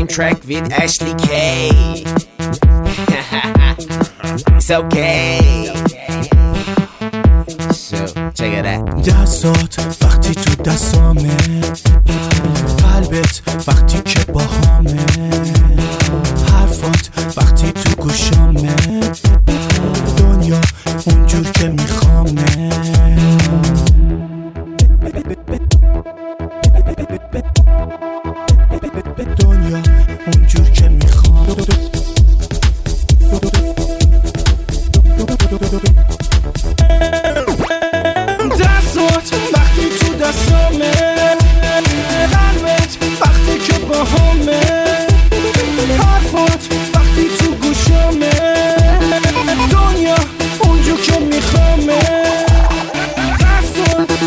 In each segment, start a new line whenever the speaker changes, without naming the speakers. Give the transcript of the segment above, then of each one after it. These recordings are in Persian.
track with Ashley K. It's okay. So check it out.
دستات وقتی تو دستامه، قلبت وقتی که با همه، حرفات وقتی تو گوشامه، دنیا اونجور که میخوامه. دنیا اونجور که میخوام. دستات وقتی تو دستامه، قلبت وقتی که با همه، حرفات وقتی تو گوشامه، دنیا اونجور که میخوامه. دستات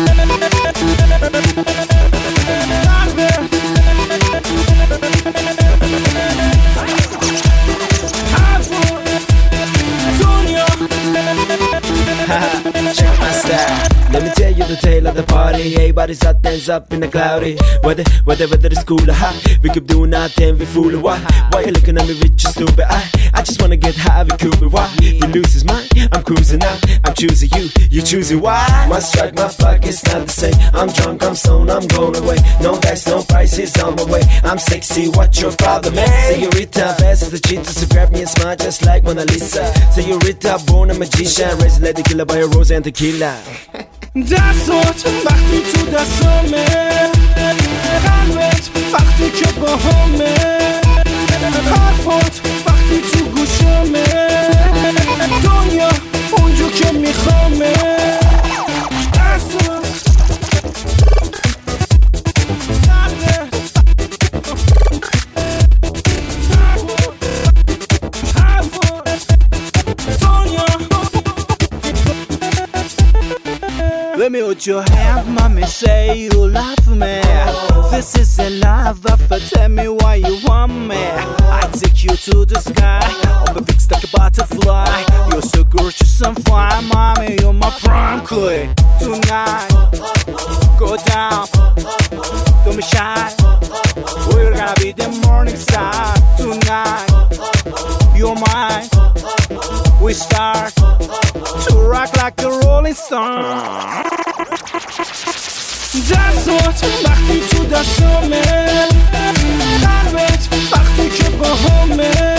Check my style. Let me tell you the tale of the party. Everybody's hot, hands up in the cloudy. Whether it's cool or hot, we keep doing nothing, we fool or what? Why you looking at me rich and stupid? I just wanna get high with Cupid. Why? You lose his mind, I'm cruising now. I'm choosing you, you choosing why? My strike, my fuck, it's not the same. I'm drunk, I'm stoned, I'm going away. No dice, no prices on my way. I'm sexy, what's your problem, man? Señorita, fast as the cheetah, so grab me and smile just like Mona Lisa. Señorita, born a magician, raised lady killer by a rose and tequila.
دستات وقتی تو دستامه، قلبت وقتی که با همه، حرفات وقتی تو گوشامه، دنیا اونجور که میخوامه. دستات Let me hold your hand, mommy, say you love me. This is a love offer, tell me why you want me. I take you to the sky, on my fixed like a butterfly. You're so gorgeous and fine, mommy, you're my prime queen. Tonight, go down, don't be shy. We're gonna be the morning star. Tonight, you're mine. We start to rock like a rolling stone. دستات وقتی تو دستامه، قلبت وقتی که با همه،